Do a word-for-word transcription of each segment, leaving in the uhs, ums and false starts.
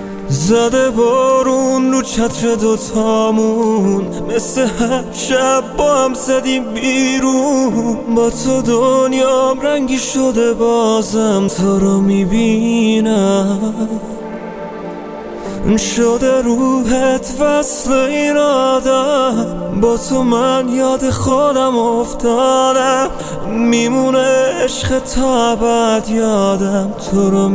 زده بارون رو چتر دوتامون، مثل هر شب با هم زدیم بیرون. با تو دنیام رنگی شده، بازم تو رو میبینم. شده روحت وصل این آدم، با تو من یاد خودم افتادم. میمونه عشق تا ابد یادم، تو رو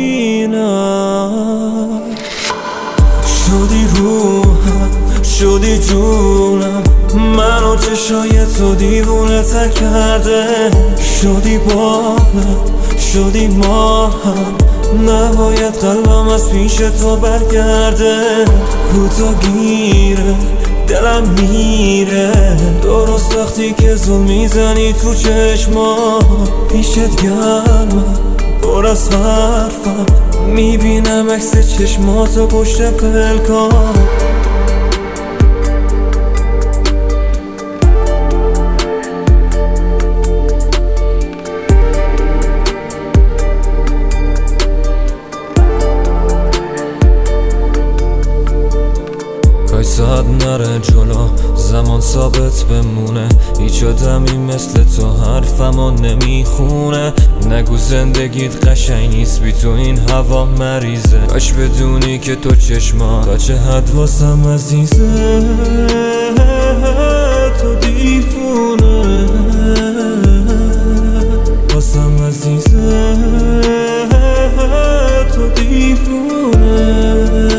میبینم. شدی روحم، شدی جونم، منو چشای تو دیوونه تر کرده. شدی بالم، شدی ماهم، نباید قلبم از پیش تو برگرده. رو تو گیره دلم میره، درست وقتی که زل میزنی تو چشما. پیشت گرمم پر از حرفم، میبینم عکس چشماتو پشت پلکام. ساعت نره جلو، زمان ثابت بمونه. هیچ آدمی مثل تو حرفمو نمیخونه. نگو زندگیت قشنگ نیست بی تو این هوا مریضه. کاش بدونی که تو چشما تا چه حد واسم عزیزه. تو دیفونه واسم عزیزه، تو دیفونه.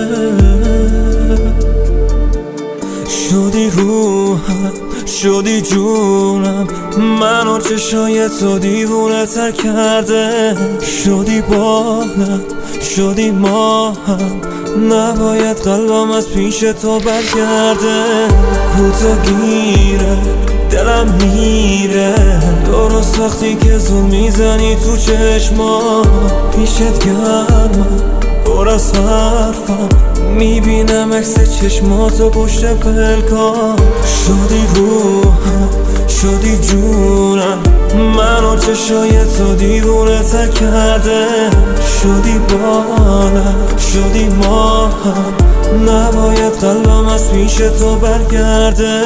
شدی روحم، شدی جونم، منو چشای تو دیوونه تر کرده. شدی بالم، شدی ماهم، نباید قلبم از پیش تو برگرده. رو تو گیره دلم میره، درست وقتی که زل میزنی تو چشما. پیشت گرمم پر از حرفم، میبینم عکس چشماتو پشت پلکام. شدی روحم، شدی جونم، منو چشای تو دیوونه تر کرده. شدی بالم، شدی ماهم، نباید قلبم از پیش تو برگرده.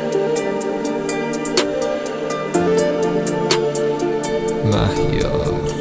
مهیار